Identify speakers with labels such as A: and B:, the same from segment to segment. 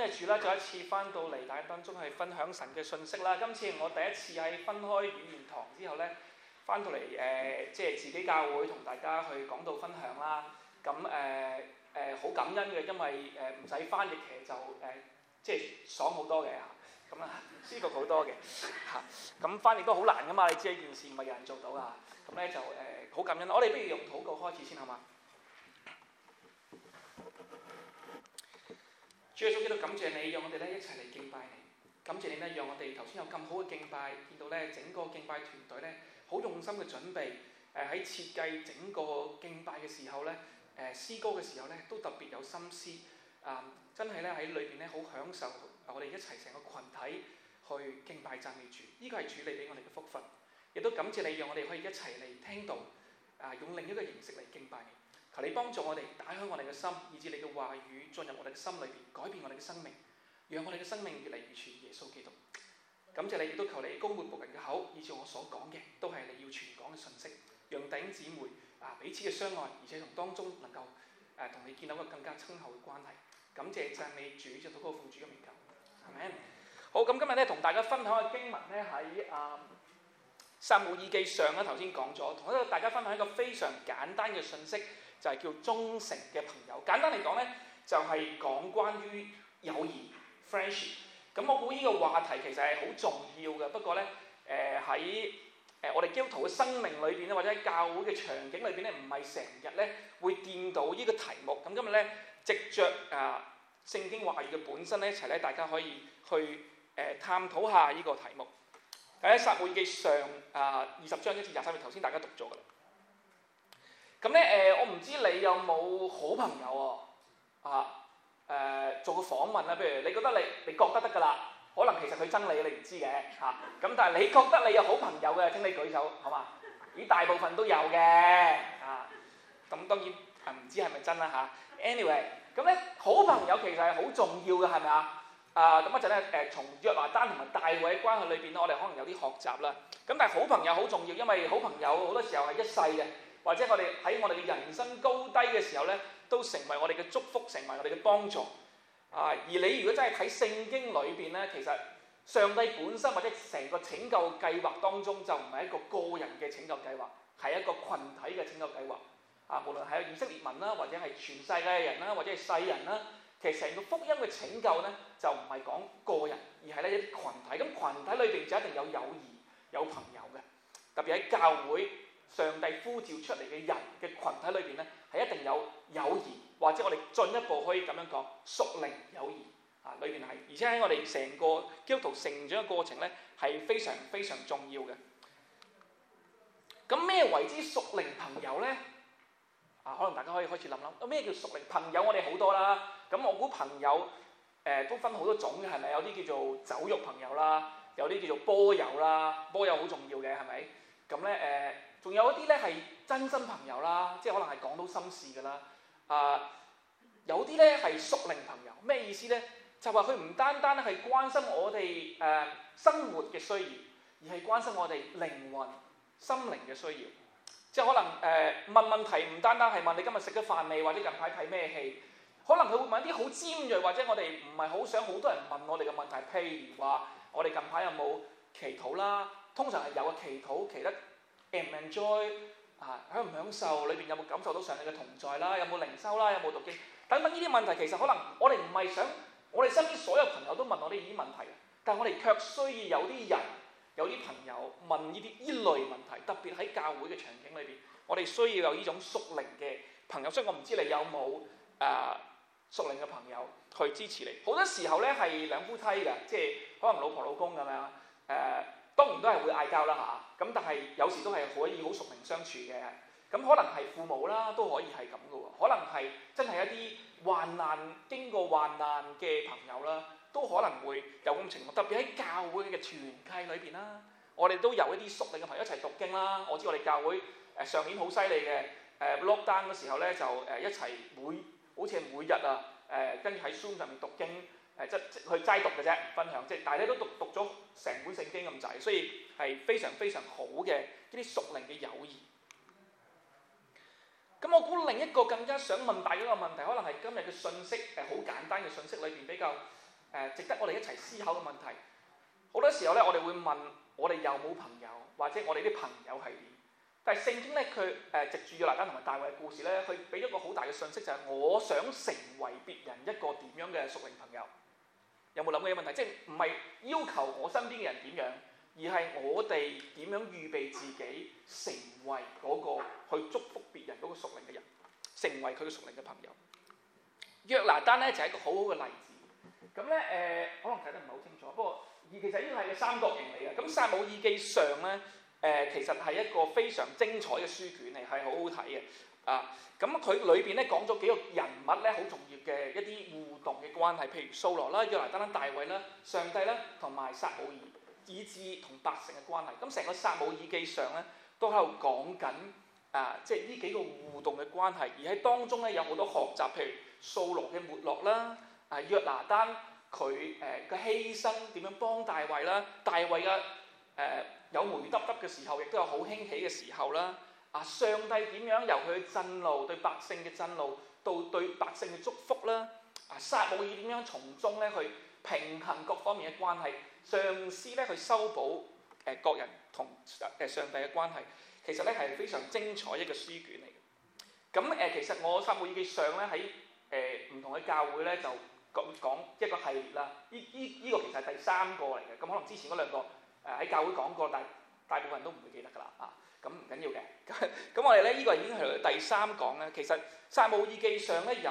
A: 謝主啦，再一次翻到嚟大家當中係分享神嘅信息啦。今次我第一次喺分開語言堂之後咧，翻到嚟即係自己教會同大家去講道分享啦。咁好感恩嘅，因為唔使翻譯，其實就即係爽好多嘅嚇，咁啊舒服好多嘅嚇。咁翻譯都好難噶嘛，你知呢件事唔係有人做到噶。咁咧就好感恩。我哋不如用禱告開始先好嘛？主耶穌基督，感謝你，讓我哋咧一齊嚟敬拜你。感謝你咧，讓我哋頭先有咁好嘅敬拜，見到咧整個敬拜團隊咧好用心嘅準備。喺設計整個敬拜嘅時候咧，詩歌嘅時候咧都特別有心思。真係咧喺裏邊咧好享受我哋一齊成個群體去敬拜讚美主。呢個係主你俾我哋嘅福分，亦都感謝你，讓我哋可以一齊嚟聽到用另一個形式嚟敬拜你。求你幫助我哋打開我哋嘅心，以致你嘅話語進入我哋嘅心裏邊，改變我哋嘅生命，讓我哋嘅生命越嚟越似耶穌基督。感謝你，亦都求你膏抹僕人嘅口，以致我所講嘅都係你要傳講嘅信息，讓弟兄姊妹彼此嘅相愛，而且從當中能夠同你建立一個更加親厚嘅關係。感謝讚美主，就禱告奉主嘅名求，係咪？好，咁今日咧同大家分享嘅經文咧喺撒母耳記上啦，頭先講咗，同大家分享一個非常簡單嘅信息。就係叫忠誠嘅朋友。簡單嚟講咧，就係講關於友誼 friendship。咁我估呢個話題其實係好重要嘅。不過咧，喺我哋基督徒嘅生命裏邊咧，或者喺教會嘅場景裏邊咧，唔係成日咧會見到呢個題目。咁今日咧，藉着聖經話語嘅本身咧，一齊咧，大家可以去探討下呢個題目。喺撒母耳記上20章1至23節，頭先大家讀咗㗎啦。咁咧我唔知你有冇好朋友做個訪問啦。譬如你覺得你覺得得㗎啦，可能其實佢憎你，你唔知嘅嚇。咁但係你覺得你有好朋友嘅，請你舉手，好嘛？咦，大部分都有嘅咁當然唔知係咪真啦嚇。Anyway， 咁咧好朋友其實係好重要嘅，係咪啊？咁一陣咧從約拿單同埋大衛嘅關係裏邊咧，我哋可能有啲學習啦。咁但係好朋友好重要，因為好朋友好多時候係一世嘅。或者我哋喺我哋嘅人生高低嘅時候咧，都成為我哋嘅祝福，成為我哋嘅幫助。而你如果真係睇聖經裏邊咧，其實上帝本身或者成個拯救計劃當中，就唔係一個個人嘅拯救計劃，係一個群體嘅拯救計劃。無論係以色列民啦，或者係全世界嘅人啦，或者係世人啦，其實成個福音嘅拯救咧，就唔係講個人，而係咧一啲群體。咁群體裏邊就一定有友誼、有朋友嘅，特別喺教會。上帝呼召出嚟嘅人嘅群體裏邊咧，係一定有友誼，或者我哋進一步可以咁樣講屬靈友誼裏邊係，而且喺我哋成個基督徒成長嘅過程咧，係非常非常重要嘅。咁咩為之屬靈朋友咧？可能大家可以開始諗諗，咩叫屬靈朋友？我哋好多啦。咁我估朋友都分好多種嘅，係咪？有啲叫做酒肉朋友啦，有啲叫做波友啦。波友好重要嘅，係咪？咁咧仲有一啲咧係真心朋友啦，即係可能係講到心事㗎啦。有啲咧係屬靈朋友，咩意思咧？就話佢唔單單係關心我哋生活嘅需要，而係關心我哋靈魂、心靈嘅需要。即係可能問問題唔單單係問你今日食咗飯未，或者近排睇咩戲，可能佢會問一啲好尖鋭，或者我哋唔係好想好多人問我哋嘅問題。譬如話，我哋近排有冇祈禱啦？通常係有嘅祈禱，祈得enjoy 享唔享受？裏邊有冇感受到上帝嘅同在啦？有冇靈修啦？有冇讀經？等等呢啲問題，其實可能我哋唔係想我哋身邊所有朋友都問我哋呢啲問題，但係我哋卻需要有啲人、有啲朋友問呢類問題，特別喺教會嘅場景裏邊，我哋需要有呢種屬靈嘅朋友。所以我唔知你有冇屬靈嘅朋友去支持你。好多時候咧係兩夫妻嘅，即係可能老婆老公咁樣當然都係會嗌交啦嚇，咁但係有時都係可以好屬靈相處嘅。咁可能係父母啦，都可以係咁嘅喎。可能係真係一啲經過患難嘅朋友啦，都可能會有咁情況。特別喺教會嘅團契裏邊啦，我哋都有一啲屬靈嘅朋友一齊讀經啦。我知我哋教會上年好犀利嘅lockdown 嘅時候咧，就一齊好似係每日跟住喺 Zoom 上面讀經。即去齋讀嘅啫，分享即係大家都讀咗成本聖經咁滯，所以係非常非常好嘅呢啲屬靈嘅友誼。咁我估另一個更加想問大家一個問題，可能係今日嘅信息好簡單嘅信息裏邊比較值得我哋一齊思考嘅問題。好多時候咧，我哋會問我哋有冇朋友，或者我哋啲朋友係點？但係聖經咧，佢藉住約拿單同埋大衛嘅故事咧，佢俾咗一個好大嘅訊息，就係我想成為別人一個點樣嘅屬靈朋友。有冇諗過呢個問題？即係唔係要求我身邊嘅人點樣，而係我哋點樣預備自己成為嗰個去祝福別人嗰個屬靈嘅人，成為佢嘅屬靈嘅朋友。約拿單咧就係一個好好嘅例子。咁咧可能睇得唔係好清楚，不過其實呢個係個三角形嚟嘅。咁撒母耳記上咧其實係一個非常精彩嘅書卷嚟，係好好睇嘅。咁佢裏邊咧講咗幾個人物咧好重要嘅一啲互動嘅關係，譬如掃羅啦、約拿單啦、大衛啦、上帝啦，同埋撒母耳，以至同百姓嘅關係。咁成個撒母耳記上咧都喺度講緊即係呢幾個互動嘅關係，而喺當中咧有好多學習，譬如掃羅嘅沒落啦，約拿單佢嘅犧牲點樣幫大衛啦，大衛嘅有霉耷耷嘅時候，亦都有好興起嘅時候啦。上帝點樣由佢嘅震怒對百姓嘅震怒，到對百姓嘅祝福啦。撒母耳點樣從中咧去平衡各方面嘅關係，嘗試咧去修補各人同上帝嘅關係。其實咧係非常精彩一個書卷嚟嘅。咁其實我撒母耳記上咧喺唔同嘅教會咧就講一個系列啦。呢個其實係第三個嚟嘅。咁可能之前嗰兩個喺教會講過，但係大部分人都唔會記得㗎啦。咁唔緊要嘅。咁我哋咧呢個已經係第三講咧。其實撒母耳記上咧由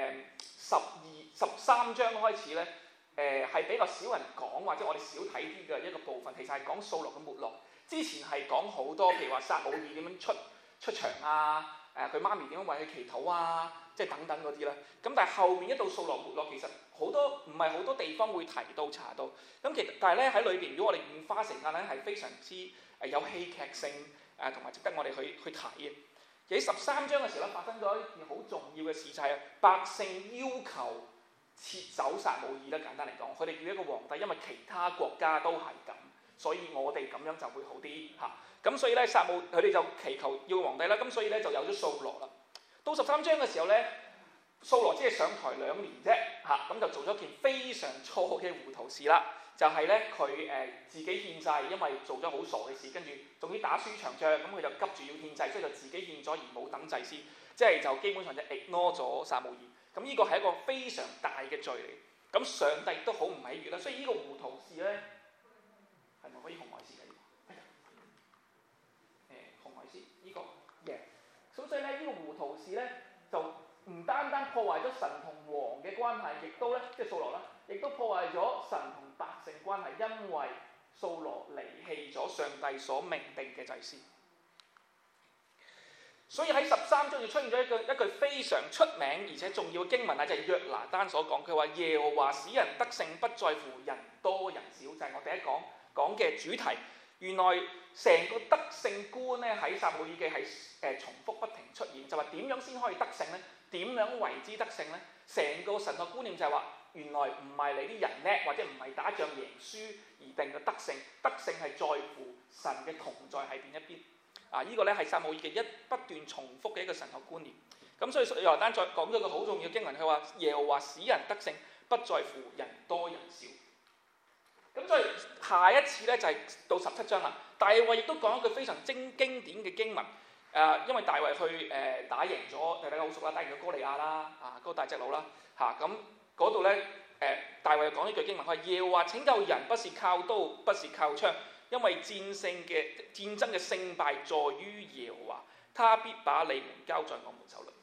A: 13章開始咧係比較少人講，或者我哋少睇啲嘅一個部分。其實係講掃羅嘅沒落。之前係講好多，譬如話撒母耳點樣出場佢媽咪點樣為佢祈禱即係等等嗰啲啦。咁但係後面一到掃羅沒落，其實好多唔係好多地方會提到查到。咁但係咧喺裏邊，如果我哋願花時間咧係非常之有戲劇性同埋值得我哋去睇嘅。喺13章嘅時候咧，發生咗一件好重要嘅事，就係百姓要求撤走撒母耳啦。簡單嚟講，佢哋要一個皇帝，因為其他國家都係咁，所以我哋咁樣就會好啲嚇。咁所以咧，佢哋就祈求要皇帝啦。咁所以咧就有咗掃羅啦。到13章嘅時候咧，掃羅只係上台2年啫咁就做咗件非常錯嘅糊塗事啦。就係咧佢自己獻祭，因為做咗好傻嘅事，跟住總之打輸場仗，咁佢就急住要獻祭，所以就自己獻咗而冇等祭司，即係就基本上就 ignore 咗撒母耳。咁呢個係一個非常大嘅罪嚟。咁上帝都好唔喜悅啦。所以呢個糊塗事咧係咪可以紅外線嘅？紅外線呢個咁所以咧呢個糊塗事咧就唔單單破壞咗神同王嘅關係，亦都咧即係掃羅啦，亦都破壞咗神同百姓關係，因為掃羅離棄咗上帝所命定嘅祭司。所以喺13章就出現咗一句非常出名而且重要嘅經文就係約拿單所講，佢話耶和華使人得勝，不在乎人多人少，就係我第一講嘅主題。原來成個得勝觀咧喺撒母耳記係重複不停出現，就話點樣先可以得勝咧？點樣為之得勝咧？成個神學觀念就係話，原來唔係你啲人叻，或者唔係打仗贏輸而定嘅得勝，得勝係在乎神嘅同在係邊一邊。呢個咧係撒母耳記不斷重複嘅一個神學觀念。咁所以約拿單再講咗個好重要嘅經文，佢話耶和華使人得勝，不在乎人多人少。咁所以下一次咧就係到17章啦。大衛亦都講一句非常經典嘅經文。因為大衛去打贏咗，大家好熟啦，打贏咗哥利亞啦，嗰個大隻佬啦咁嗰度咧大衛講呢句經文，佢話耶和華拯救人，不是靠刀，不是靠槍，因為戰爭嘅勝敗在於耶和華，他必把你們交在我們手裏。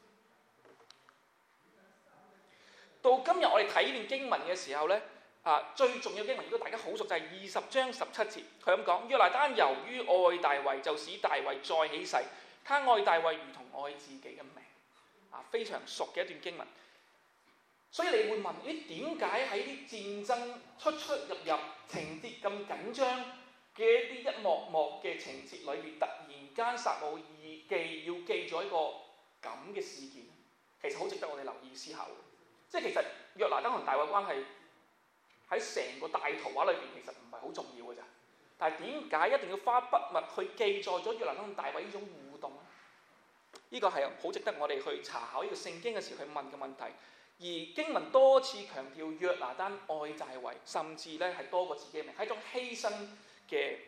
A: 到今日我哋睇呢段經文嘅時候咧，最重要經文亦都大家好熟，就係20章17節，佢咁講：約拿單由於愛大衛，就使大衛再起誓，他愛大衛如同愛自己嘅命。非常熟嘅一段經文。所以你會問：點解喺啲戰爭出入情節咁緊張嘅一啲一幕幕嘅情節裏面，突然間撒母耳記要記咗一個咁嘅事件？其實好值得我哋留意思考。即係其實約拿單同大衛關係喺成個大圖畫裏邊其實唔係好重要嘅咋，但係點解一定要花筆墨去記載咗約拿單同大衛呢種互動咧？呢個係好值得我哋去查考呢個聖經嘅時候去問嘅問題。 而經文多次強調約拿單愛大衛，甚至咧係多過自己嘅命，係一種犧牲嘅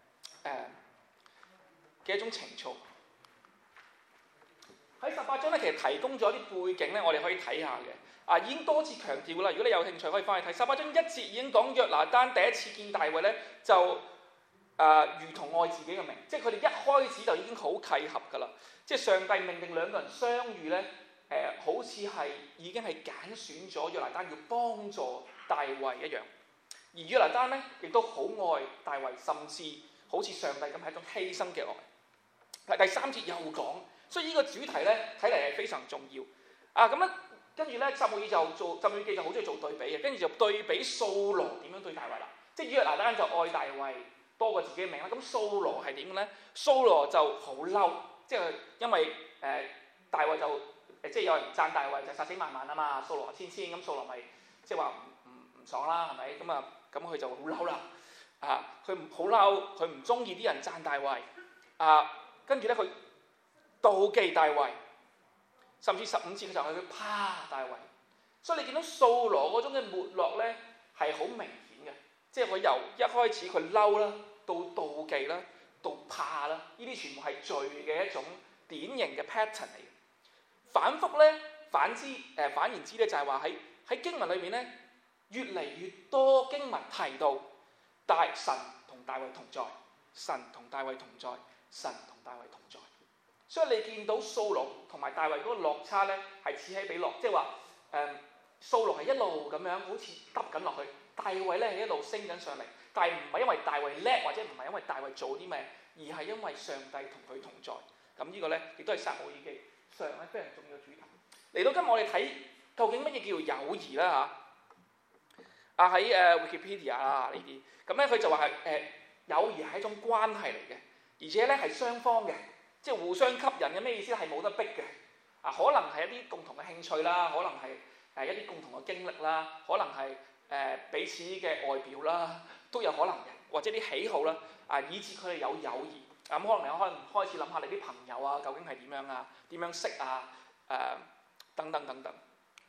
A: 一種情操。喺18章咧，其實提供咗啲背景咧，我哋可以睇下嘅。已經多次強調啦。如果你有興趣，可以翻去睇18章1節已經講約拿單第一次見大衛咧，就如同愛自己嘅命，即係佢哋一開始就已經好契合㗎啦。即係上帝命令兩個人相遇咧，好似係已經係揀選咗約拿單要幫助大衛一樣。而約拿單咧亦都好愛大衛，甚至好似上帝咁係一種犧牲嘅愛。第3節又講。所以呢個主題咧，睇嚟係非常重要。咁咧，跟住咧，撒母耳就好中意做對比嘅，跟住就對比掃羅點樣對大衛啦。即係約拿單就愛大衛多過自己嘅命啦。咁掃羅係點嘅咧？掃羅就好嬲，即係因為大衛就即係有人讚大衛就殺死萬萬啊嘛，掃羅千千，咁掃羅咪即係話唔爽啦，係咪？咁佢就好嬲啦。佢好嬲，佢唔中意啲人讚大衛。跟住咧佢妒忌大衛，甚至15節嘅時候佢怕大衛，所以你見到掃羅嗰種嘅沒落咧係好明顯嘅，即係佢由一開始佢嬲啦，到妒忌啦，到怕啦，呢啲全部係罪嘅一種典型嘅 pattern 嚟嘅。反覆咧，反言之咧就係話喺經文裏面咧，越嚟越多經文提到神同大衛同在，神同大衛同在，神同大衛同在。所以你見到掃羅同埋大衛嗰個落差咧，係此起彼落，即係話掃羅係一路咁樣好似耷緊落去，大衛咧係一路升緊上嚟，但係唔係因為大衛叻，或者唔係因為大衛做啲咩，而係因為上帝同佢同在。咁呢個咧亦都係撒母耳記上咧非常重要嘅主題。嚟到今日我哋睇究竟乜嘢叫友誼啦嚇。喺Wikipedia 呢啲，咁咧佢就話係友誼係一種關係嚟嘅，而且咧係雙方嘅。即係互相吸引嘅，咩意思？係冇得逼嘅。可能係一啲共同嘅興趣啦，可能係一啲共同嘅經歷啦，可能係彼此嘅外表啦，都有可能嘅，或者啲喜好啦，以至佢哋有友誼。咁可能你可能開始諗下你啲朋友啊，究竟係點樣啊？點樣識啊？等等等等。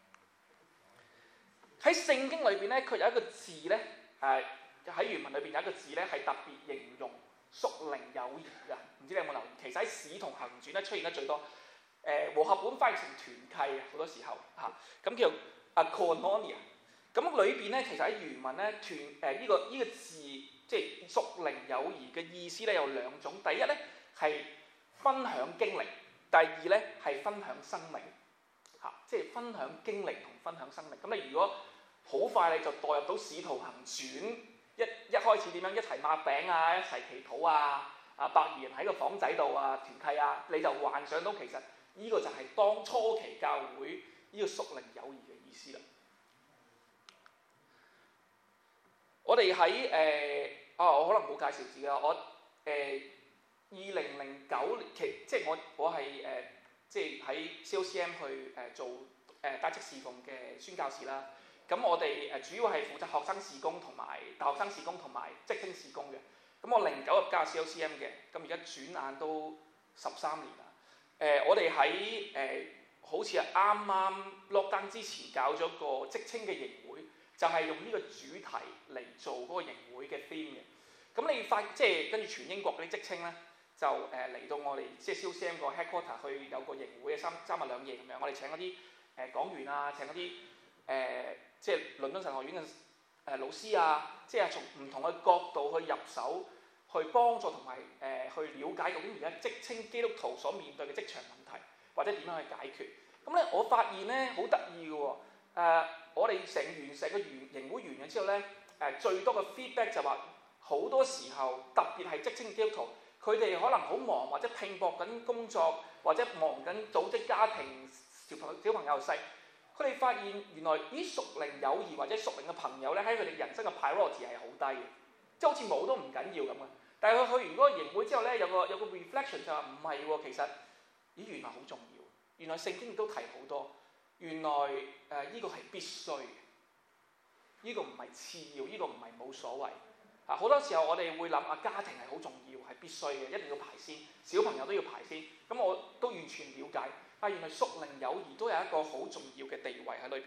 A: 喺聖經裏邊咧，佢有一個字咧，喺原文裏邊有一個字咧，係特別形容屬靈友誼㗎。唔知你有冇留意？其實喺《使徒行傳》咧出現得最多。和合本翻譯成團契，好多時候咁叫 koinonia。咁裏邊咧，其實喺原文咧呢個字，即係屬靈友誼嘅意思咧有兩種。第一咧係分享經歷，第二咧係分享生命。即係分享經歷同分享生命。咁你如果好快你就代入到《使徒行傳》一開始點樣一齊擘餅啊，一齊祈禱啊，100人喺個房仔度啊，團契啊，你就幻想到其實呢個就係當初期教會呢個屬靈友誼嘅意思啦。我哋喺我可能冇介紹自己啦。我2009年即係我係即係喺 COCM 去做帶職侍奉嘅宣教士啦。咁我哋主要係負責學生事工同埋大學生事工同埋職青事工嘅。咁我09入加 COCM 嘅，咁而家轉眼都13年啦。我哋喺好似係啱啱 lockdown 之前搞咗個職青嘅營會，就係用呢個主題嚟做嗰個營會嘅 theme 嘅。咁你即係跟住全英國嗰啲職青咧，就嚟到我哋即係 COCM 個 headquarter 去有個營會嘅3日2夜咁樣。我哋請嗰啲講員啊，請嗰啲即係倫敦神學院嘅老師啊，即係從唔同嘅角度去入手，去幫助同埋去了解究竟而家職青基督徒所面對嘅職場問題，或者點樣去解決。咁咧，我發現咧好得意嘅喎。我哋成個營會完咗之後咧，最多嘅 feedback 就話好多時候，特別係職青基督徒，佢哋可能好忙，或者拼搏緊工作，或者忙緊組織家庭，小朋友細。佢哋發現原來屬靈友誼或者屬靈嘅朋友咧，喺佢哋人生嘅 priority 係好低嘅，即係好似冇都唔緊要咁嘅。但係佢去完嗰個營會之後咧，有個 reflection 就話唔係喎，其實原來好重要。原來聖經亦都提好多。原來呢個係必須嘅，呢個唔係次要，呢個唔係冇所謂。好多時候我哋會諗家庭係好重要，係必須嘅，一定要排先。小朋友都要排先。咁我都完全了解。但原來屬靈友誼都有一個好重要嘅地位喺裏邊。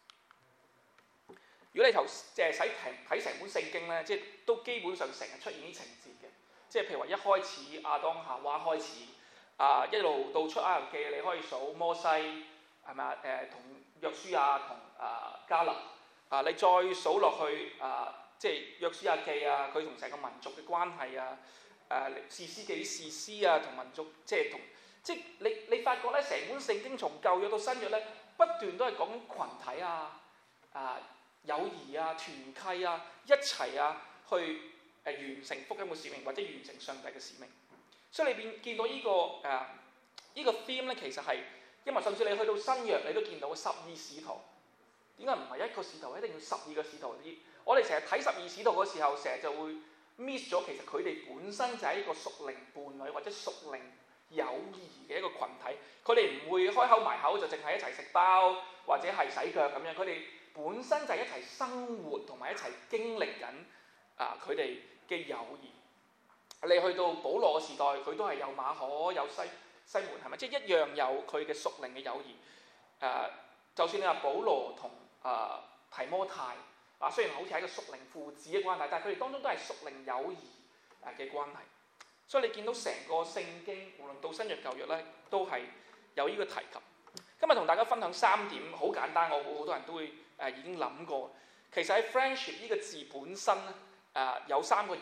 A: 如果你睇成本聖經咧，即係都基本上成日出現啲情節嘅，即係譬如話一開始亞當夏娃開始一路到出埃及記，你可以數摩西係咪啊？同約書亞同迦勒你再數落去即係約書亞記啊，佢同成個民族嘅關係啊，士師記啲士師啊，同民族即係你發覺咧，成本聖經從舊約到新約咧，不斷都係講緊羣體友誼啊、團契啊、一齊去完成福音嘅使命，或者完成上帝嘅使命。所以你見到呢個 theme 咧，其實係因為甚至你去到新約，你都見到12使徒。點解唔係一個使徒，一定要12個使徒？我哋成日睇12使徒嘅時候，成日就會 miss 咗，其實佢哋本身就係一個屬靈伴侶或者屬靈友誼嘅一個群體。佢哋唔會開口埋口就淨係一齊食包或者係洗腳咁樣，佢哋本身就係一齊生活同埋一齊經歷緊佢哋嘅友誼。你去到保羅嘅時代，佢都係有馬可有西門，係咪？即係一樣有佢嘅屬靈嘅友誼。就算你話保羅同提摩太雖然好似係一個屬靈父子嘅關係，但係佢哋當中都係屬靈友誼嘅關係。所以你見到成個聖經，無論到新約舊約咧，都係有呢個提及。今日同大家分享3點，好簡單，我估好多人都會已經諗過。其實喺 friendship 呢個字本身咧，有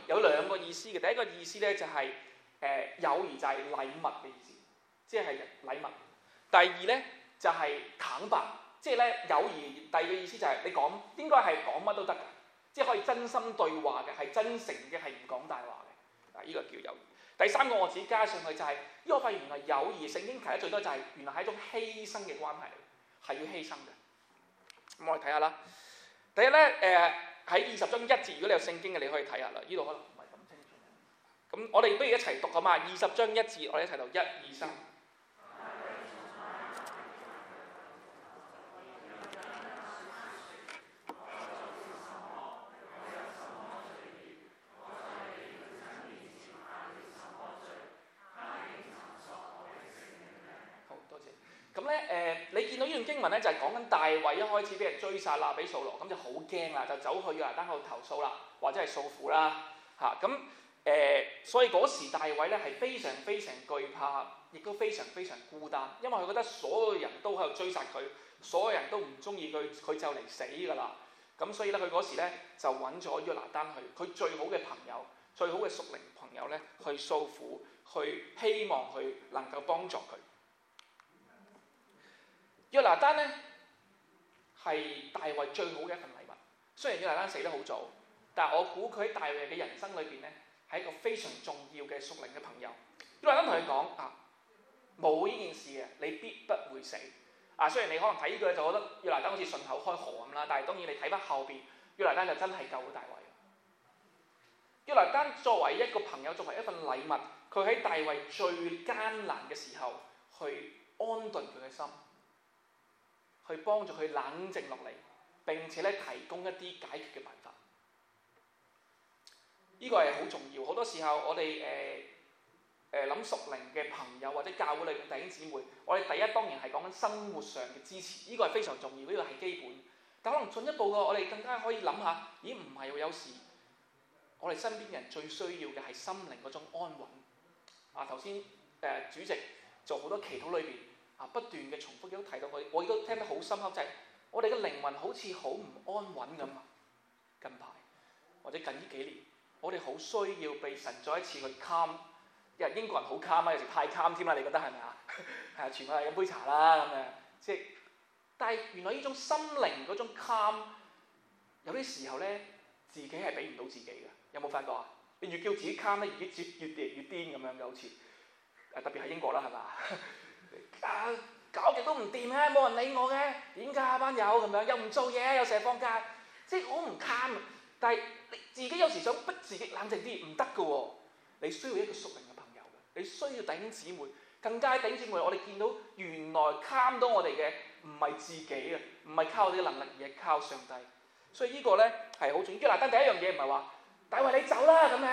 A: 2個意思嘅。第一個意思咧就係友誼就係禮物嘅意思，即係禮物。第二咧就係坦白，即係咧友誼。第二個意思就係你講應該係講乜都得嘅，即係可以真心對話嘅，係真誠嘅，係唔講大話嘅。呢個叫友誼。第3個我自己加上去就係，因為我發現原來友誼聖經提得最多就係原來係一種犧牲嘅關係嚟，係要犧牲嘅。咁我哋睇下啦。第一咧喺20章1節，如果你有聖經嘅，你可以睇下啦。呢度可能唔係咁清楚。咁我哋不如一齊讀啊嘛。20章1節，我哋一齊讀1、2、3。你見到呢段經文咧，就係講緊大衛一開始俾人追殺啦，俾掃羅，咁就好驚啦，就走去約拿單嗰度投訴啦，或者係訴苦啦所以嗰時大衛咧係非常非常懼怕，亦都非常非常孤單，因為佢覺得所有人都喺度追殺佢，所有人都唔中意佢，佢就嚟死㗎啦。咁所以咧，佢嗰時咧就揾咗約拿單去，佢最好嘅朋友、最好嘅屬靈朋友咧去訴苦，去希望佢能夠幫助佢。約拿單咧係大衛最好嘅一份禮物。雖然約拿單死得好早，但係我估佢喺大衛嘅人生裏邊咧係一個非常重要嘅屬靈嘅朋友。約拿單同佢講冇呢件事嘅，你必不會死。雖然你可能睇呢句就覺得約拿單好似順口開河咁啦，但係當然你睇翻後邊，約拿單就真係救咗大衛。約拿單作為一個朋友，作為一份禮物，佢喺大衛最艱難嘅時候去安頓佢嘅心，去幫助佢冷靜落嚟，並且咧提供一啲解決嘅辦法。呢個係好重要。好多時候我哋諗屬靈嘅朋友或者教會裏嘅弟兄姊妹，我哋第一當然係講緊生活上嘅支持，呢個係非常重要，呢個係基本。但可能進一步嘅，我哋更加可以諗下，咦唔係喎，有時我哋身邊人最需要嘅係心靈嗰種安穩。頭先主席做好多祈禱裏邊不斷嘅重複，亦都提到我亦都聽得好深刻，就係我哋嘅靈魂好似好唔安穩咁。近排或者近呢幾年，我哋好需要被神再一次去 calm。因為英國人好 calm 有時太 calm 添啦，你覺得係咪啊？全部係飲杯茶啦咁樣，即係。但係原來呢種心靈嗰種 calm，有啲時候咧自己係俾唔到自己嘅。有冇發覺啊？你越叫自己 calm咧，越癲咁樣嘅，好似特別係英國啦，係嘛？搞極都唔掂嘅，冇人理我嘅，點解班友咁樣又唔做嘢，又成日放假，即係好唔 calm。但係你自己有時想逼自己冷靜啲，唔得嘅喎。你需要一個屬靈嘅朋友嘅，你需要弟兄姊妹，更加弟兄姊妹，我哋見到原來 calm 到我哋嘅唔係自己啊，唔係靠我哋嘅能力，而係靠上帝。所以呢個咧係好重要。約拿單第一樣嘢唔係話大衛你走啦咁樣，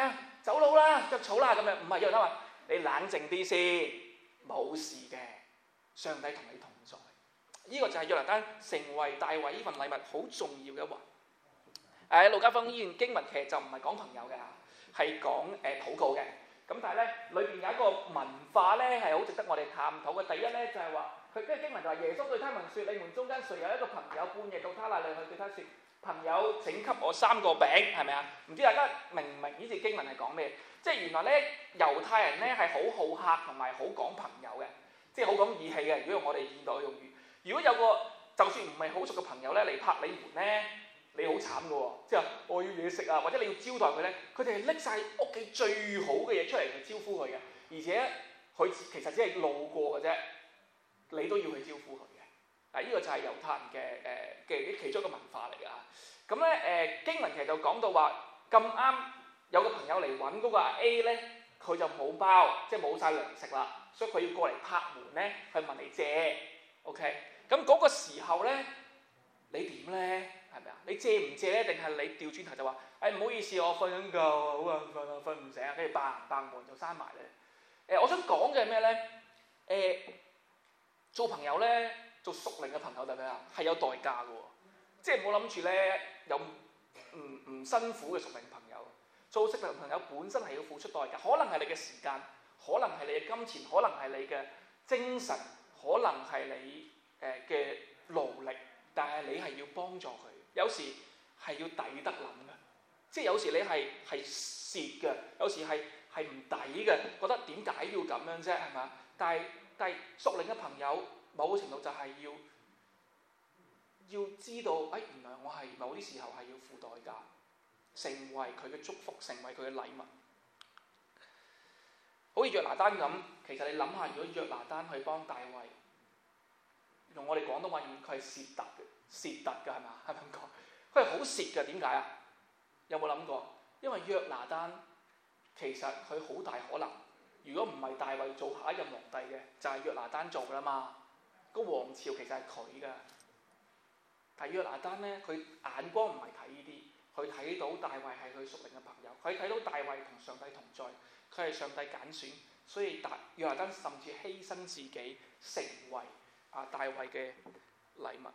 A: 走佬啦，著草啦咁樣，唔係約拿單話你冷靜啲先，冇事嘅，上帝同你同在。呢個就係約拿單成為大衛呢份禮物好重要嘅一環。路加福音呢段經文其實就唔係講朋友嘅，係講禱告嘅。咁但係咧，裏邊有一個文化咧係好值得我哋探討嘅。第一咧就係話，佢跟住經文就話耶穌對他們説：你們中間誰有一個朋友半夜到他那裡去對他説：朋友請給我3個餅，係咪啊？唔知大家明唔明呢節經文係講咩？即係原來咧猶太人咧係好好客同埋好講朋友嘅，即係好講義氣嘅。如果用我哋現代嘅用語，如果有個就算唔係好熟嘅朋友咧嚟拍你門咧，你好慘㗎喎！即係我要嘢食啊，或者你要招待佢咧，佢哋係拎晒屋企最好嘅嘢出嚟去招呼佢嘅，而且佢其實只係路過嘅啫，你都要去招呼佢嘅。呢個就係猶太人嘅其中一個文化嚟㗎。咁咧經文其實就講到話咁啱有個朋友嚟揾嗰個 A 咧，佢就冇包，即係冇晒糧食啦，所以佢要過嚟拍門咧，去問你借。OK， 咁嗰個時候咧，你點咧？係咪啊？你借唔借咧？定係你調轉頭就話：唔好意思，我瞓緊覺，好眼瞓啊，瞓唔醒啊，跟住嘭門就閂埋咧。我想講嘅係咩咧？做朋友咧，做屬靈嘅朋友，大家係有代價嘅喎，即係唔好諗住咧有唔辛苦嘅屬靈朋友。做屬靈朋友本身係要付出代價，可能係你嘅時間，可能係你嘅金錢，可能係你嘅精神，可能係你嘅勞力，但係你係要幫助佢。有時係要抵得諗嘅，即係有時你係蝕嘅，有時係唔抵嘅，覺得點解要咁樣啫？係嘛？但係屬靈嘅朋友，某個程度就係要知道，原來我係某啲時候係要付代價，成為佢嘅祝福，成為佢嘅禮物。好似約拿單咁，其實你諗下，如果約拿單去幫大衛，用我哋廣東話語，佢係蝕突嘅係嘛？係咪咁講？佢係好蝕嘅，點解啊？有冇諗過？因為約拿單其實佢好大可能，如果唔係大衛做下一任皇帝嘅，就係約拿單做㗎啦嘛。個王朝其實係佢㗎，但係約拿單咧，佢眼光唔係睇呢啲，佢睇到大衛係佢屬靈嘅朋友，佢睇到大衛同上帝同在，佢係上帝揀選，所以約拿單甚至犧牲自己，成為大衛嘅禮物。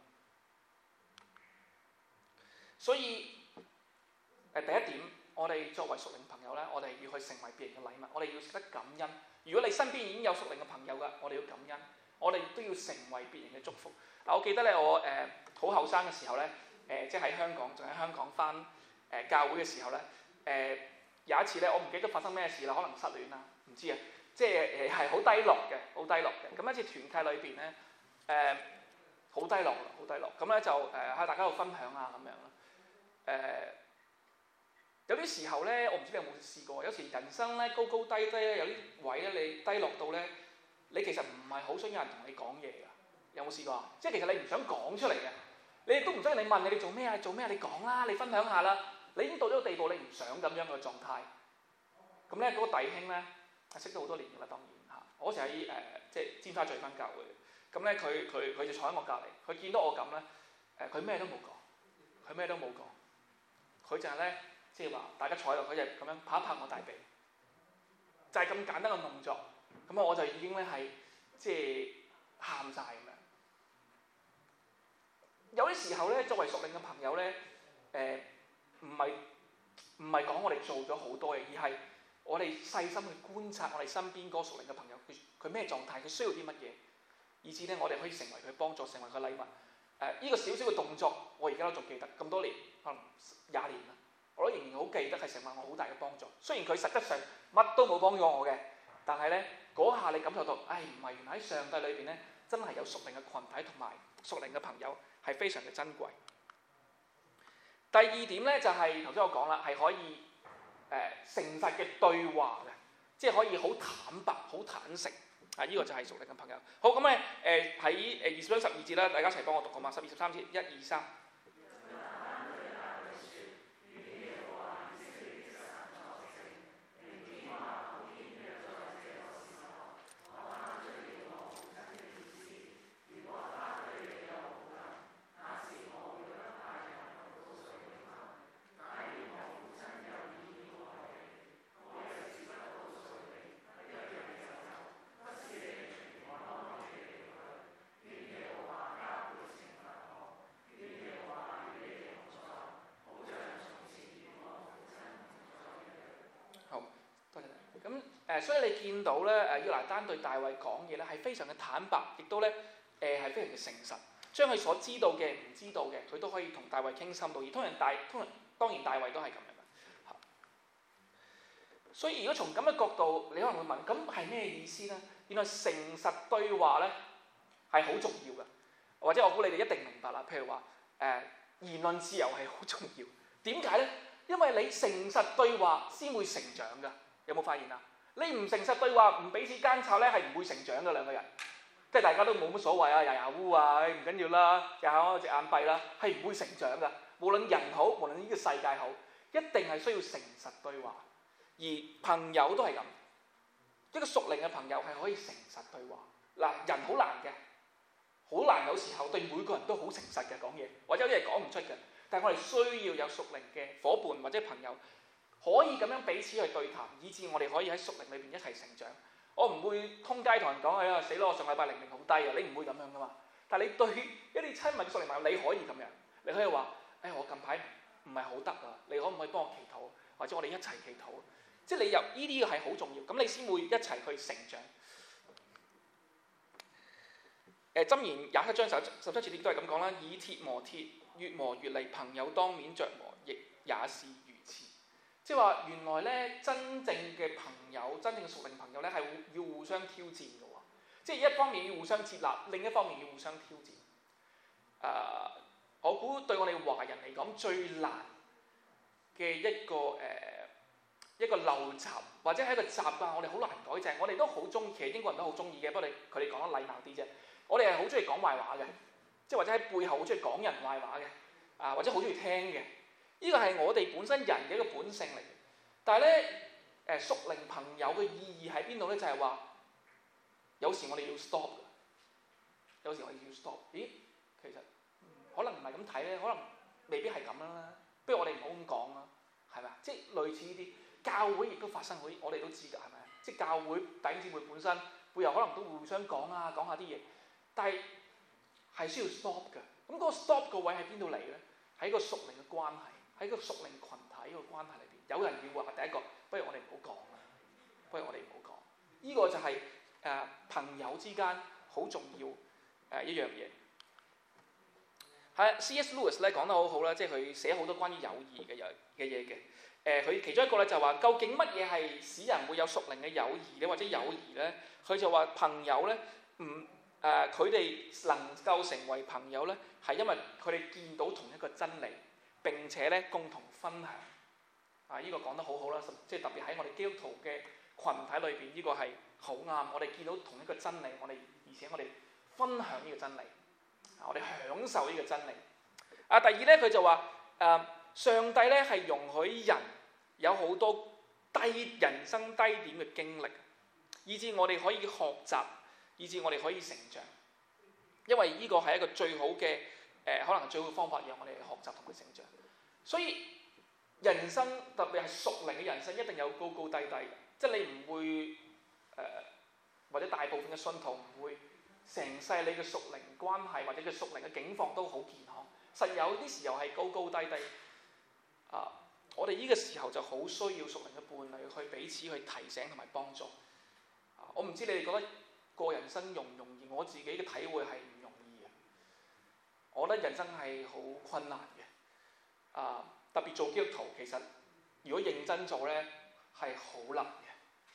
A: 所以第一點，我哋作為屬靈朋友咧，我哋要去成為別人嘅禮物，我哋要識得感恩。如果你身邊已經有屬靈嘅朋友㗎，我哋要感恩，我哋都要成為別人嘅祝福。我記得咧，我好後生嘅時候咧，即係喺香港，仲喺香港返教會嘅時候咧，有一次咧，我唔記得發生咩事啦，可能失戀啦，唔知啊，即係係好低落嘅，好低落嘅。咁一次團契裏邊咧，好低落，咁咧就喺大家度分享啊咁樣啦。有啲時候咧，我唔知你有冇試過，有時人生咧高高低低咧，有啲位咧你低落到咧，你其實唔係好想有人同你講嘢㗎。有冇試過啊？即係其實你唔想講出嚟嘅，你亦都唔想人哋問你做咩啊？做咩啊？你講啦，你分享下啦。你已經到咗個地步，你唔想咁樣嘅狀態。咁咧嗰個弟兄咧係識咗好多年㗎啦，當然嚇。我嗰時喺即係尖沙咀返教會，咁咧佢就坐喺我隔離，佢見到我咁咧，佢咩都冇講，佢就係咧即係話大家坐喺度，佢就咁樣拍一拍我大髀，就係咁簡單嘅動作。咁我就已經咧係即係喊晒咁樣。有啲時候咧，作為屬靈嘅朋友咧，唔係講我哋做咗好多嘢，而係我哋細心去觀察我哋身邊嗰個屬靈嘅朋友，佢咩狀態，佢需要啲乜嘢，以至咧我哋可以成為佢幫助，成為佢禮物。呢個小小嘅動作，我而家都仲記得，咁多年，可能20年啦，我都仍然好記得，係成為我好大嘅幫助。雖然佢實質上乜都冇幫咗我嘅，但係咧嗰下你感受到，唔係原來喺上帝裏邊咧，真係有屬靈嘅群體同埋屬靈嘅朋友係非常嘅珍貴。第二點咧就係頭先我講啦，係可以誠實嘅對話嘅，即係可以好坦白、好坦誠。呢個就係屬靈嘅朋友。好，咁咧喺20章12節啦，大家一齊幫我讀好嘛？12、13節，1、2、3。 咁所以你見到咧約拿單對大衛講嘢咧係非常嘅坦白，亦都咧係非常嘅誠實，將佢所知道嘅唔知道嘅佢都可以同大衛傾深度，而當然大衛都係咁樣。所以如果從咁嘅角度，你可能會問：咁係咩意思咧？原來誠實對話咧係好重要嘅，或者我估你哋一定明白啦。譬如話言論自由係好重要，點解咧？因為你誠實對話先會成長㗎。有冇發現啊？你唔誠實對話，唔彼此奸吵咧，係唔會成長嘅兩個人。即係大家都冇乜所謂啊，牙牙烏啊，唔緊要啦，又開隻眼閉啦，係唔會成長㗎。無論人好，無論呢個世界好，一定係需要誠實對話。而朋友都係咁，一個屬靈嘅朋友係可以誠實對話。嗱，人好難嘅，好難有時候對每個人都好誠實嘅講嘢，或者有啲嘢講唔出嘅。但係我哋需要有屬靈嘅伙伴或者朋友，可以咁樣彼此去對談，以致我哋可以喺屬靈裏邊一齊成長。我唔會通街同人講：哎呀死咯！我上禮拜靈命好低啊！你唔會咁樣噶嘛。但係你對一啲親密嘅屬靈朋友，你可以咁樣，你可以話：我近排唔係好得啊，你可唔可以幫我祈禱？或者我哋一齊祈禱？即係你有呢啲係好重要，咁你先會一齊去成長。箴言27章17節亦都係咁講啦：以鐵磨鐵，越磨越利，朋友當面着磨，亦也是如此。即係話原來咧，真正嘅朋友，真正嘅屬靈朋友咧，係要互相挑戰嘅喎。即係一方面要互相接納，另一方面要互相挑戰。我估對我哋華人嚟講最難嘅一個陋習，或者係一個習慣，我哋好難改正。我哋都好中意，其實英國人都好中意嘅，不過佢哋講得禮貌啲啫。我哋係好中意講壞話嘅，即係或者喺背後好中意講人壞話嘅，或者好中意聽嘅。呢個係我哋本身人嘅一個本性嚟嘅。但係咧，屬靈朋友嘅意義喺邊度咧？就係話，有時我哋要 stop 嘅，有時我哋要 stop。咦，其實可能唔係咁睇咧，可能未必係咁啦。不如我哋唔好咁講啦，係咪啊？即係類似呢啲教會亦都發生，我哋都知㗎，係咪啊？即係教會弟兄姊妹本身背後可能都互相講啊，講下啲嘢，但係係需要 stop 嘅。咁嗰個 stop 個位喺邊度嚟咧？喺個屬靈嘅關係，喺個屬靈群體個關係裏邊，有人要話第一個，不如我哋唔好講啦，不如我哋唔好講。呢個就係朋友之間好重要一樣嘢。係 C.S. Lewis 咧講得好好啦，即係佢寫好多關於友誼嘅嘢嘅。佢其中一個咧就話，究竟乜嘢係使人會有屬靈嘅友誼咧，或者友誼咧？佢就話朋友咧，佢哋能夠成為朋友咧，係因為佢哋見到同一個真理，並且咧共同分享。呢個講得好好啦，即係特別喺我哋基督徒嘅群體裏邊，呢個係好啱。我哋見到同一個真理，而且我哋分享呢個真理，我哋享受呢個真理。第二咧，佢就話上帝咧係容許人有好多人生低點嘅經歷，以致我哋可以學習，以致我哋可以成長。因為呢個係一個最好嘅可能係最好嘅方法，讓我哋學習同埋成長。所以人生特別係屬靈嘅人生，一定有高高低低嘅，即係你唔會或者大部分嘅信徒唔會成世你嘅屬靈關係或者嘅屬靈嘅境況都好健康。實有啲時候係高高低低。我哋呢個時候就好需要屬靈嘅伴侶去彼此去提醒同埋幫助。我唔知你哋覺得個人生容唔容易？我自己嘅體會係唔容易嘅。我覺得人生係好困難嘅。特別做基督徒，其實如果認真做咧，係好難嘅。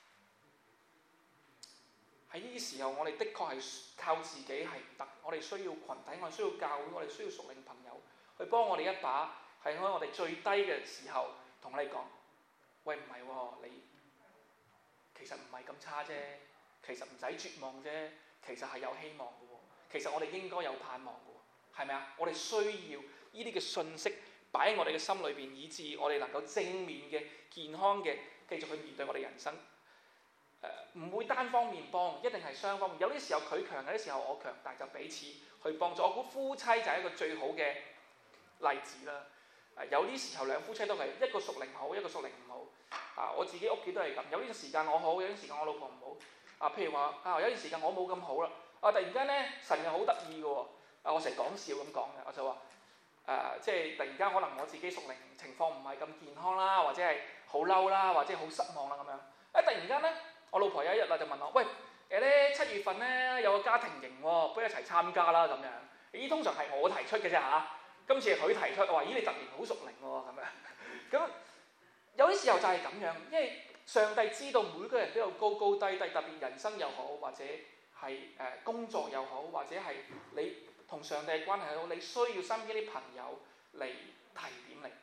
A: 喺呢啲時候，我哋的確係靠自己係唔得。我哋需要群體，我哋需要教會，我哋需要屬靈朋友去幫我哋一把。係喺我哋最低嘅時候，同你講：喂，唔係喎，你其實唔係咁差啫，其實唔使絕望啫，其實係有希望嘅喎。其實我哋應該有盼望嘅喎，係咪啊？我哋需要呢啲嘅信息擺喺我哋嘅心裏邊，以致我哋能夠正面嘅、健康嘅繼續去面對我哋人生。唔會單方面幫，一定係雙方面。有啲時候佢強，有啲時候我強，但係就彼此去幫助。我估夫妻就係一個最好嘅例子啦。有啲時候兩夫妻都係一個屬靈好，一個屬靈唔好。我自己屋企都係咁，有啲時間我好，有啲時間我老婆唔好。譬如話有啲時間我冇咁好啦。突然間咧，神又好得意嘅喎。我成日講笑咁講嘅，我就話即係突然間可能我自己屬靈情況唔係咁健康啦，或者係好嬲啦，或者好失望啦咁樣。 突然間咧，我老婆有一日啦就問我：喂，咧7月份咧有個家庭營喎，不如一齊參加啦咁樣。咦，通常係我提出嘅啫嚇，今次係佢提出，我話：咦，你突然好熟靈喎咁樣。咁有啲時候就係咁樣，因為上帝知道每個人都有高高低低，特別人生又好，或者係工作又好，或者係你同上帝嘅關係又好，你需要身邊啲朋友嚟提點你。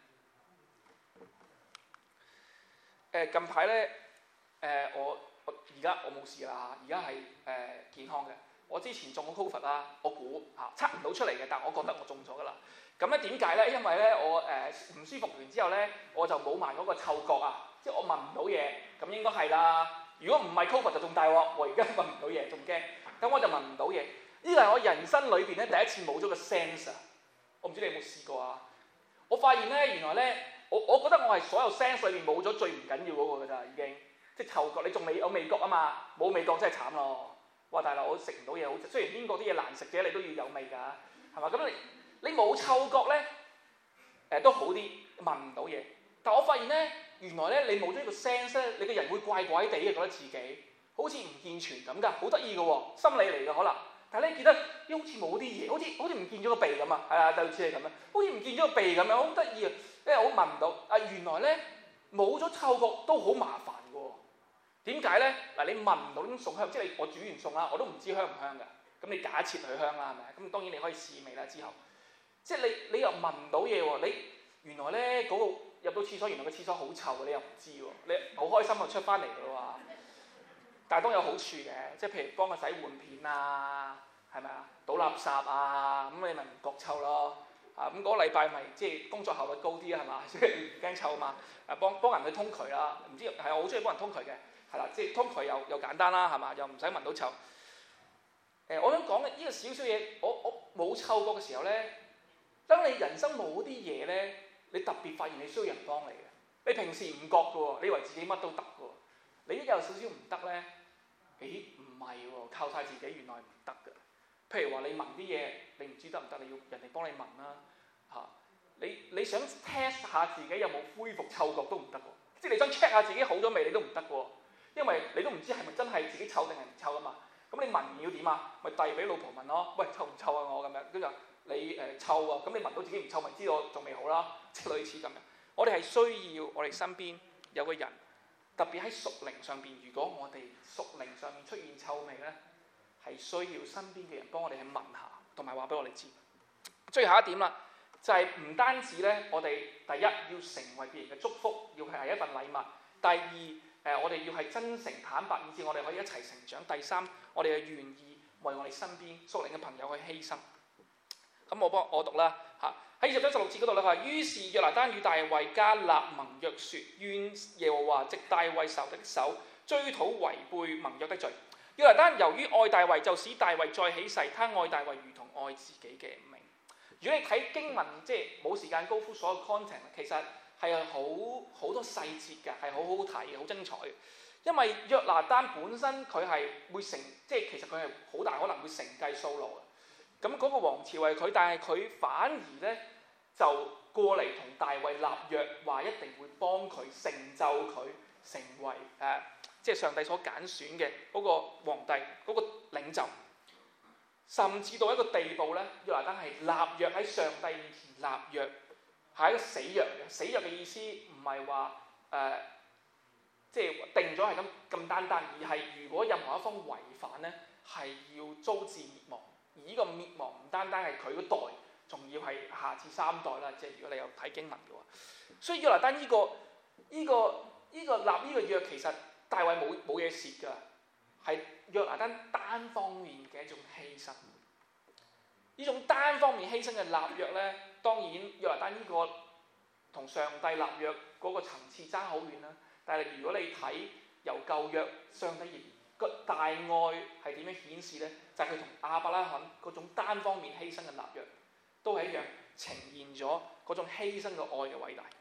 A: 近排咧，我而家我冇事啦，而家係健康嘅。我之前中咗 Covid 啦，我估測唔到出嚟嘅，但我覺得我中咗㗎啦。咁咧點解咧？因為咧我唔舒服完之後咧，我就冇埋嗰個嗅覺啊，即係我聞唔到嘢，咁應該係啦。如果唔係 Covid 就仲大鑊，我而家聞唔到嘢，仲驚。咁我就聞唔到嘢。呢個係我人生裏邊咧第一次冇咗個 sense 啊！我唔知你有冇試過啊？我發現咧，原來咧，我覺得我係所有 sense 裏邊冇咗最唔緊要嗰個㗎咋，已經即係嗅覺，你仲未有味覺啊嘛？冇味覺真係慘咯！哇，大佬，我食唔到嘢好食，雖然英國啲嘢難食啫，你都要有味㗎，係嘛？咁你冇嗅覺咧，都好啲，聞唔到嘢。但我發現咧，原來咧你冇咗呢個 sense 咧，你個人會怪怪地嘅，覺得自己好似唔健全咁㗎，好得意嘅喎，心理嚟嘅可能。但係咧，記得好似冇啲嘢，好似唔見咗個鼻咁啊，係啊，就似係咁樣，好似唔見咗個鼻咁樣，好得意啊！因為我聞唔到啊，原來咧冇咗嗅覺都好麻煩嘅喎。點解咧？嗱，你聞唔到呢種餸香，即係我煮完餸啦，我都唔知香唔香㗎。咁你假設佢香啦，係咪？咁當然你可以試味啦。之後，即係你又聞唔到嘢喎。你原來咧嗰個入到廁所，原來個廁所好臭嘅，你又唔知喎。你好開心就出翻嚟㗎咯喎。但係都有好處嘅，即係譬如幫佢洗碗片啊，係咪啊？倒垃圾啊，咁你咪唔覺臭咯。咁嗰個禮拜咪即係工作效率高啲啊，係嘛？即係唔驚臭啊嘛。幫人去通渠啦，唔知係我好中意幫人通渠嘅，係啦，即係通渠又簡單啦，係嘛？又唔使聞到臭。我想講嘅呢個少少嘢，我冇嗅覺嘅時候咧，當你人生冇啲嘢咧，你特別發現你需要人幫你嘅。你平時唔覺嘅喎，你以為自己乜都得嘅喎，你一有少少唔得咧。咦，唔係喎，靠晒自己原來唔得㗎。譬如話你聞啲嘢，你唔知得唔得，你要人哋幫你聞啦嚇。你想 test 下自己有冇恢復嗅覺都唔得喎，即係你想 check 下自己好咗未，你都唔得喎，因為你都唔知係咪真係自己臭定係唔臭啊嘛。咁你聞完要點啊？咪遞俾老婆聞咯，喂，臭唔臭啊我咁樣，跟住你臭啊，咁你聞到自己唔臭，咪知道仲未好啦，即係類似咁樣。我哋係需要我哋身邊有個人。特別喺屬靈上邊，如果我哋屬靈上面出現臭味咧，係需要身邊嘅人幫我哋去聞下，同埋話俾我哋知。最後一點啦，就係唔單止咧，我哋第一要成為別人嘅祝福，要係一份禮物；第二，我哋要係真誠坦白，以致我哋可以一齊成長；第三，我哋係願意為我哋身邊屬靈嘅朋友去犧牲。咁我讀啦嚇。喺20章16節嗰度咧，佢話：於是約拿單與大衛加立盟約，說願耶和華藉大衛仇敵的手追討違背盟約的罪。約拿單由於愛大衛，就使大衛再起誓，他愛大衛如同愛自己嘅命。如果你睇經文，即係冇時間高呼所有 content， 其實係好多細節嘅，係好好睇嘅，好精彩嘅。因為約拿單本身佢係會即係其實佢係好大可能會承繼掃羅嘅。咁嗰個王朝係佢，但係佢反而咧就過嚟同大衛立約，話一定會幫佢成就佢成為即係上帝所揀選嘅嗰個皇帝，嗰個領袖。甚至到一個地步咧，約拿單係立約喺上帝面前立約，係一個死約嘅。死約嘅意思唔係話即係定咗係咁單單，而係如果任何一方違反咧，係要遭致滅亡。而呢個滅亡唔單單係佢嗰代，仲要係下至3代啦。即係如果你有睇經文嘅話，所以約拿單呢個立呢個約，其實大衛冇嘢蝕㗎，係約拿單單方面嘅一種犧牲。呢種單方面犧牲嘅立約咧，當然約拿單呢個同上帝立約嗰個層次爭好遠啦。但係如果你睇由舊約上帝個大愛係點樣顯示咧？就係佢同亞伯拉罕嗰種單方面犧牲嘅立約，都係一樣呈現咗嗰種犧牲嘅愛嘅偉大。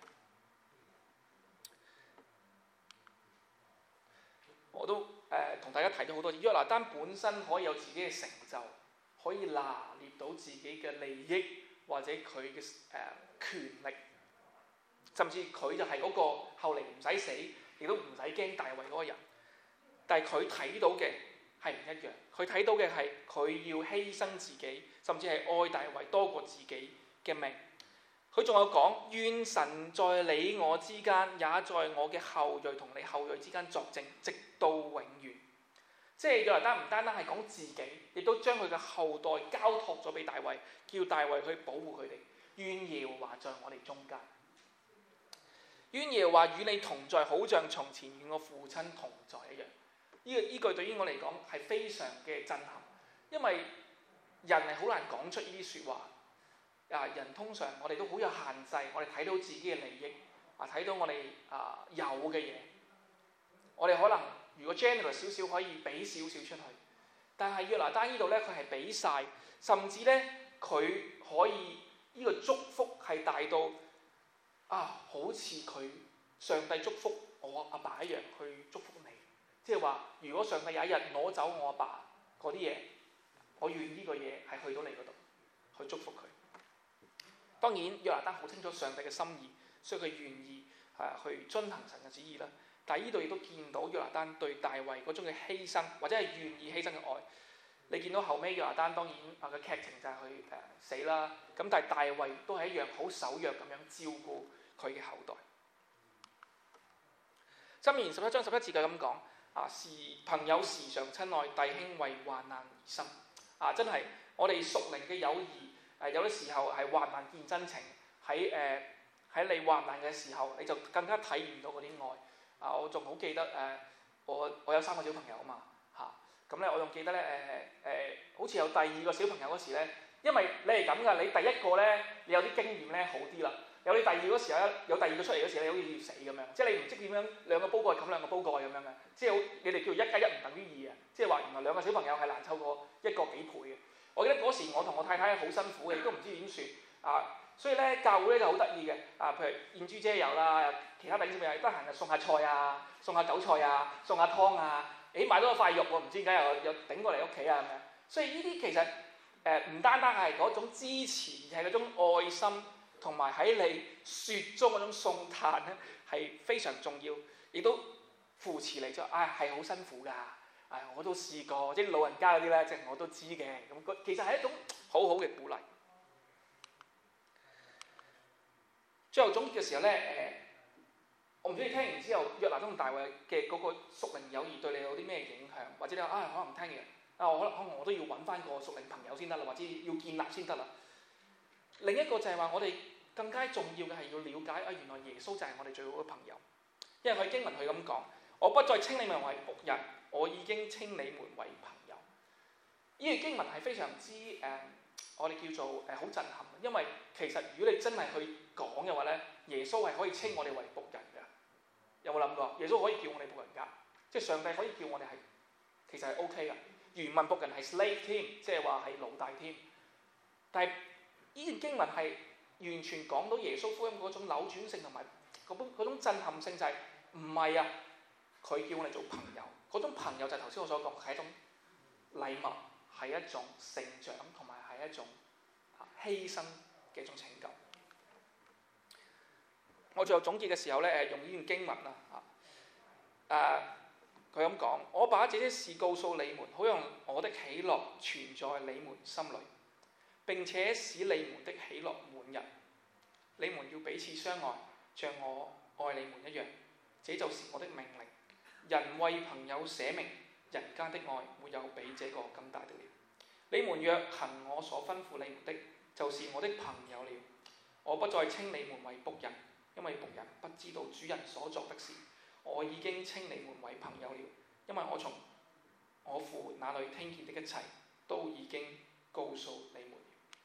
A: 我都同大家提咗好多次，約拿單本身可以有自己嘅成就，可以拿捏到自己嘅利益或者佢嘅權力，甚至佢就係嗰個後嚟唔使死， 亦都唔使驚大衛嗰個人。但係佢睇到嘅係唔一樣，佢睇到嘅係佢要犧牲自己，甚至係愛大衛多過自己嘅命。佢仲有講，願神在你我之間，也在我嘅後裔同你後裔之間作證，直到永遠。即係約拿單唔單單係講自己，亦都將佢嘅後代交託咗俾大衛，叫大衛去保護佢哋。願耶和華在我哋中間，願耶和華與你同在，好像從前與我父親同在一樣。呢句對於我嚟講係非常嘅震撼，因為人係好難講出呢啲説話。人通常我哋都好有限制，我哋睇到自己嘅利益，睇到我哋有嘅嘢，我哋可能如果 generous 少少可以俾少少出去，但係約拿單呢度咧，佢係俾晒，甚至咧佢可以呢個祝福係大到好似佢上帝祝福我阿爸一樣去祝福你，即係話如果上帝有一日攞走我阿爸嗰啲嘢，我願呢個嘢係去到你嗰度去祝福佢。當然約拿單好清楚上帝嘅心意，所以佢願意去遵行神嘅旨意啦。但係呢度亦都見到約拿單對大衛嗰種嘅犧牲，或者係願意犧牲嘅愛。你見到後尾約拿單當然嘅劇情就係佢死啦。咁但係大衛都係一樣好守約咁樣照顧佢嘅後代。箴言17章11節就咁講：朋友時常親愛，弟兄為患難而生。真係我哋屬靈嘅友誼，有啲時候係患難見真情。喺你患難嘅時候，你就更加體驗到嗰啲愛。我仲好記得我有3個小朋友啊嘛咁咧我仲記得咧好似有第2個小朋友嗰時咧，因為你係咁噶，你第一個咧你有啲經驗咧好啲啦，有你第2個時候有第2個出嚟嗰時咧，好似要死咁樣，即係你唔知點樣兩個煲蓋冚兩個煲蓋咁樣嘅，即係你哋叫1加1唔等於2啊，即係話原來2個小朋友係難湊過1個幾倍嘅。我記得嗰時我同我太太好辛苦嘅，亦都唔知點算所以咧教會咧就好得意嘅譬如燕珠姐有啦，其他弟兄姊妹得閒就送下菜啊，送下韭菜啊，送下湯啊，買多塊肉喎，唔知點解又頂過嚟屋企啊咁樣。所以呢啲其實唔單單係嗰種支持，而係嗰種愛心，同埋喺你雪中嗰種送炭咧係非常重要，亦都扶持你咗。係好辛苦㗎，我都試過，即係老人家嗰啲咧，即係我都知嘅。咁其實係一種好好嘅鼓勵。最後總結嘅時候咧，我唔知你聽完之後，約拿單同大衛嘅嗰個屬靈友誼對你有啲咩影響，或者你話可能聽完可能我都要揾翻個屬靈朋友先得啦，或者要建立先得啦。另一個就係話，我哋更加重要嘅係要了解原來耶穌就係我哋最好嘅朋友，因為佢經文佢咁講：我不再稱你們為僕人，我已經稱你們為朋友。呢個經文係非常之我哋叫做好震撼，因為其實如果你真係去講嘅話咧，耶穌係可以稱我哋為僕人㗎。有冇諗過？耶穌可以叫我哋僕人㗎，即係上帝可以叫我哋係其實係 OK 㗎。原文僕人係 slave 添，即係話係奴隸添。但係呢段經文係完全講到耶穌福音嗰種扭轉性同埋嗰種震撼性，就係唔係佢叫我哋做朋友，嗰種朋友就係頭先我所講係一種禮物，係一種成長，同埋係一種犧牲嘅一種拯救。我最後總結嘅時候咧，用呢段經文佢咁講：我把這些事告訴你們，好讓我的喜樂存在你們心裏，並且使你們的喜樂滿溢。你們要彼此相愛，像我愛你們一樣。這就是我的命令。人為朋友捨命，人間的愛沒有比這個更大的了。你們若行我所吩咐你們的，就是我的朋友了。我不再稱你們為僕人，因為僕人不知道主人所做的事。我已經稱你們為朋友了，因為我從我父那裏聽見的一切，都已經告訴你們了。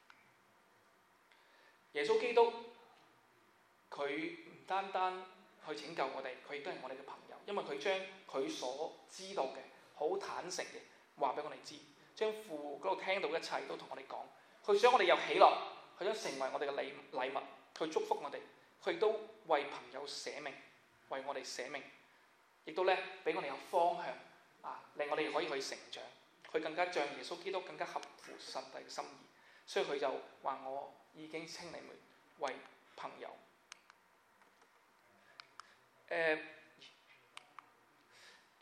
A: 耶穌基督佢唔單單去拯救我哋，佢亦都係我哋嘅朋友，因為佢將佢所知道嘅好坦誠嘅話俾我哋知，將父嗰度聽到嘅一切都同我哋講。佢想我哋有喜樂，佢想成為我哋嘅禮物，佢祝福我哋，佢亦都為朋友捨命，為我哋捨命，亦都咧俾我哋有方向令我哋可以去成長。佢更加像耶穌基督更加合乎上帝嘅心意，所以佢就話：我已經稱你們為朋友。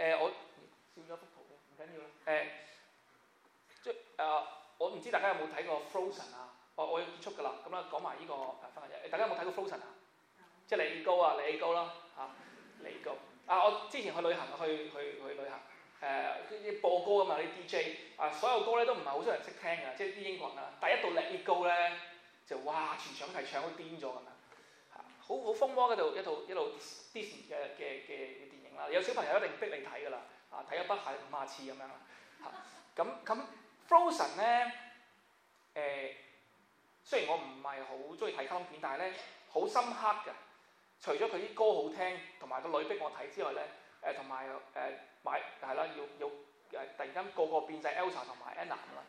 A: 我少咗幅圖嘅，唔緊要啦。我唔知大家有冇睇過 Frozen 啊？我要結束㗎啦，咁啦講埋呢個翻譯。大家有冇睇過 Frozen 啊？即係李高啊，李高啦嚇，李高。我之前去旅行去旅行，啲播歌啊嘛，啲 DJ 所有歌咧都唔係好多人識聽㗎，即係啲英國人啊。第一度 Let It Go咧就哇全場係唱到癲咗咁樣，好風魔嗰度一路 Disney 嘅電影啦。有小朋友一定逼你睇㗎啦，睇咗不下50次咁樣啦。咁 Frozen 咧雖然我唔係好中意睇卡通片，但係咧好深刻㗎。除咗佢啲歌好聽，同埋個女逼我睇之外咧，同埋買係啦，要突然間個變晒 Elsa 同埋 Anna 啦。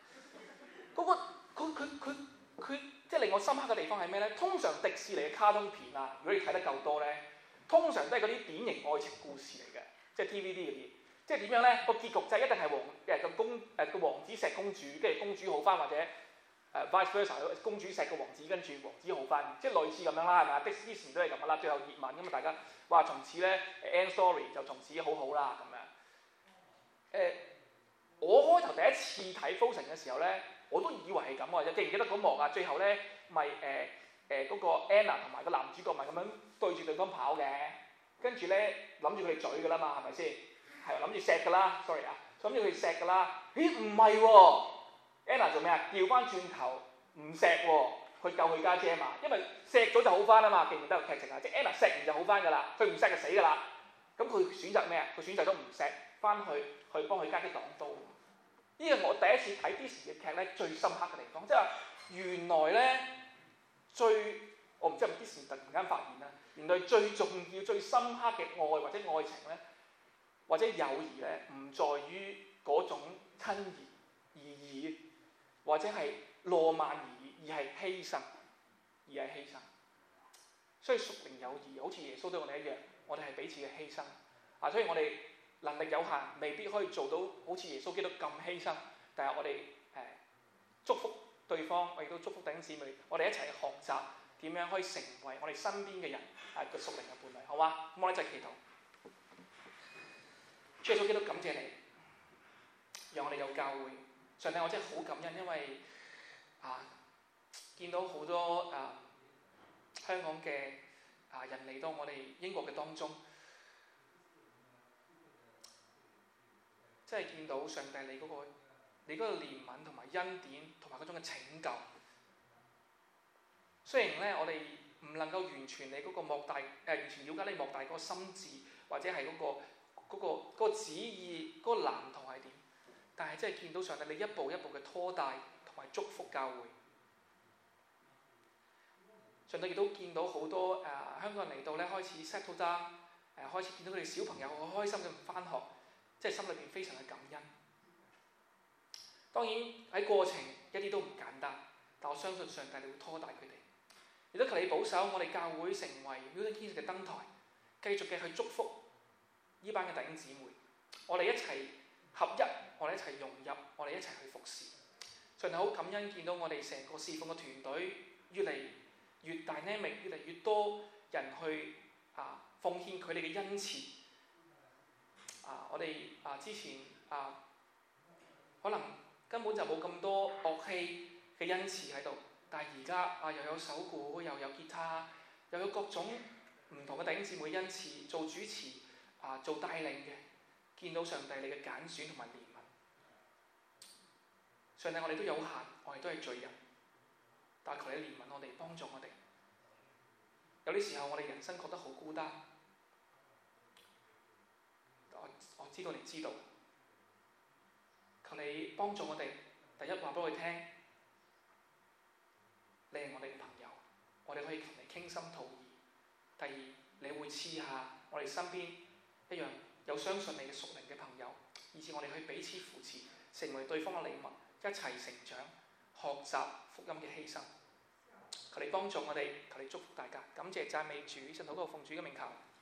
A: 佢即係令我深刻嘅地方係咩咧？通常迪士尼嘅卡通片啊，如果你睇得夠多咧，通常都係嗰啲典型愛情故事嚟嘅，即係 TVB 嗰啲。即係點樣咧？個結局就係一定係個王子錫公主，跟住公主好翻，或者vice versa， 公主錫個王子，跟住王子好翻，即係類似咁樣啦，係咪？迪士尼都係咁噶啦，最後熱吻咁啊，大家話從此咧 end story 就從此好好啦咁樣。我開頭第一次睇 Frozen 嘅時候咧，我都以為係咁嘅啫。記唔記得嗰幕啊？最後咧咪嗰個 Anna 同埋個男主角咪咁樣對住對方跑嘅，跟住咧諗住佢哋嘴噶啦嘛，係咪先？係諗住錫㗎啦 ，sorry 啊，諗住佢錫㗎啦。咦唔係喎 ，Anna 做咩啊？調翻轉頭唔錫喎，去救佢家姐嘛。因為錫咗就好翻啊嘛，記唔記得個劇情啊？即係 Anna 錫完就好翻㗎啦，佢唔錫就死㗎啦。咁佢選擇咩啊？佢選擇咗唔錫，翻去幫佢家姐擋刀。呢個我第一次睇 Disney 嘅劇咧，最深刻嘅地方，即係話原來咧我唔知係咪 Disney 突然間發現啦，原來最重要、最深刻嘅愛或者愛情咧。或者友誼咧，唔在於嗰種親而已，或者係浪漫而已，而係犧牲，所以屬靈友誼好似耶穌對我哋一樣，我哋係彼此嘅犧牲。所以我哋能力有限，未必可以做到好似耶穌基督咁犧牲，但係我哋祝福對方，我亦都祝福弟兄姊妹，我哋一齊學習點樣可以成為我哋身邊嘅人個屬靈嘅伴侶，好嗎？咁我哋一齊祈禱。主耶穌基督感謝你，讓我哋有教會。上帝，我真係好感恩，因為見到好多香港嘅人嚟到我哋英國嘅當中，真係見到上帝你嗰個憐憫同埋恩典同埋嗰種嘅拯救。雖然咧我哋唔能夠完全你嗰個完全了解你莫大嗰個心志，或者係嗰個旨意、嗰個藍圖係點？但係真係見到上帝你一步一步嘅拖帶同埋祝福教會。上帝亦都見到好多香港人嚟到咧，開始 settle down，開始見到佢哋小朋友好開心咁返學，即係心裏邊非常嘅感恩。當然喺過程一啲都唔簡單，但我相信上帝你會拖帶佢哋。亦都求你保守我哋教會成為 Milton Keynes 嘅燈台，繼續嘅去祝福呢班嘅弟兄姊妹，我哋一齊合一，我哋一齊融入，我哋一齊去服侍。上帝好感恩見到我哋成個侍奉嘅團隊越嚟越dynamic，越嚟越多人去奉獻佢哋嘅恩賜。我哋之前可能根本就冇咁多樂器嘅恩賜喺度，但係而家又有手鼓，又有吉他，又有各種唔同嘅弟兄姊妹恩賜，做主持做帶領嘅，見到上帝你嘅揀選同埋憐憫。上帝我哋都有限，我哋都係罪人，但係求你憐憫我哋，幫助我哋。有啲時候我哋人生覺得好孤單，我知道你知道，求你幫助我哋。第一話俾我哋聽，你係我哋嘅朋友，我哋可以同你傾心吐意。第二，你會賜下我哋身邊一樣有相信你嘅屬靈嘅朋友，以致我哋可以彼此扶持，成為對方嘅禮物，一齊成長，學習福音嘅犧牲。求你幫助我哋，求你祝福大家。感謝讚美主，神禱告奉主嘅名求。